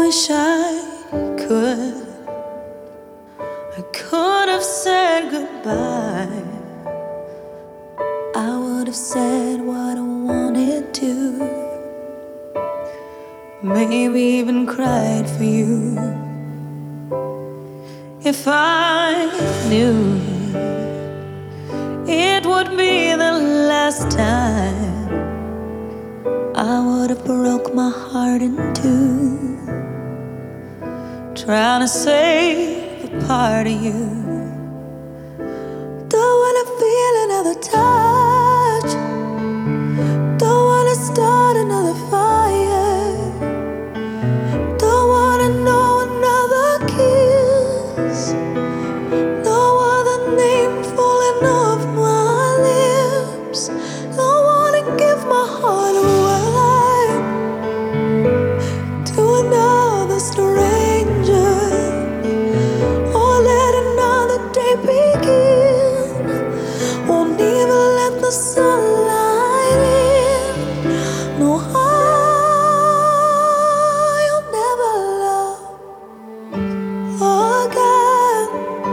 wish I could. I could have said goodbye. I would have said what I wanted to. Maybe even cried for you. If I knew it would be the last time, I would have broke my heart in two, trying to save a part of you. Don't wanna feel another touch, don't wanna start another fire, don't wanna know another kiss, no other name falling off my lips. Don't wanna give my heart away to another stranger, or let another day begin. Won't even let the sunlight in. No, I'll never love again.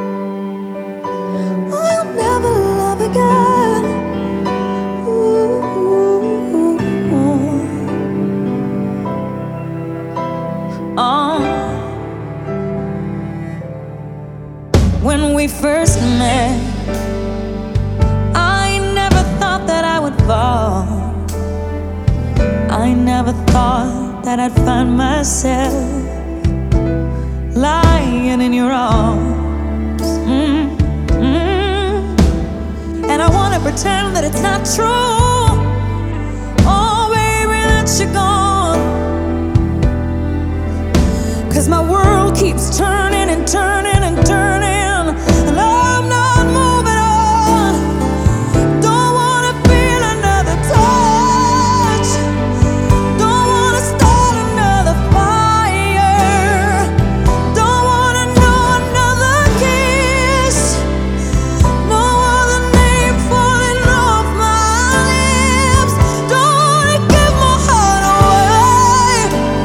I'll never love again. When we first met, I never thought that I would fall. I never thought that I'd find myself lying in your arms. And I wanna pretend that it's not true. Oh, baby, that you're gone. 'Cause my world keeps turning and turning and turning, and I'm not moving on. Don't wanna feel another touch, don't wanna start another fire, don't wanna know another kiss, no other name falling off my lips. Don't wanna give my heart away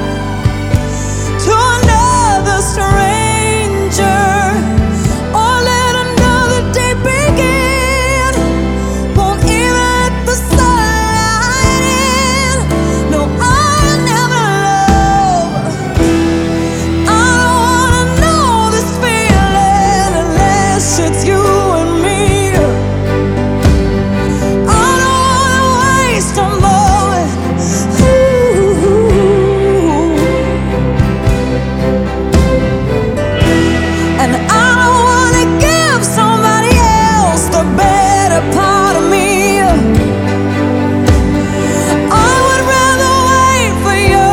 to another stranger, or let another day begin. Won't even let the sunlight in. No, I'll never love. I don't wanna know this feeling unless it's you and me. I don't wanna waste a moment. And I don't wanna give somebody else the better part of me. I would rather wait for you.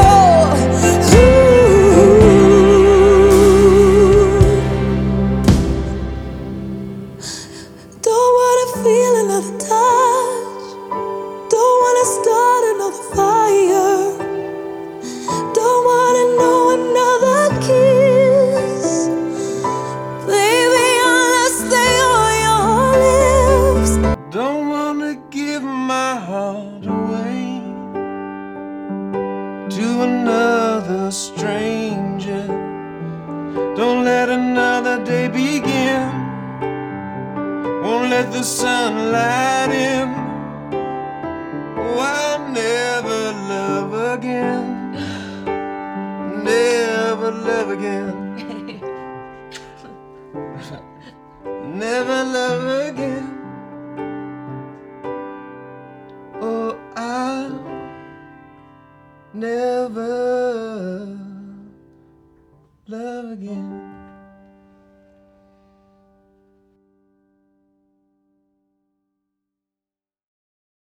Don't wanna feel another touch, don't wanna start another fire, don't wanna know another kiss, baby, unless they are your lips. Don't wanna give my heart away to another stranger. Don't let another day begin. Won't let the sunlight in. Oh, I'll never love again. Never love again. Never love again. Oh, I'll never love again.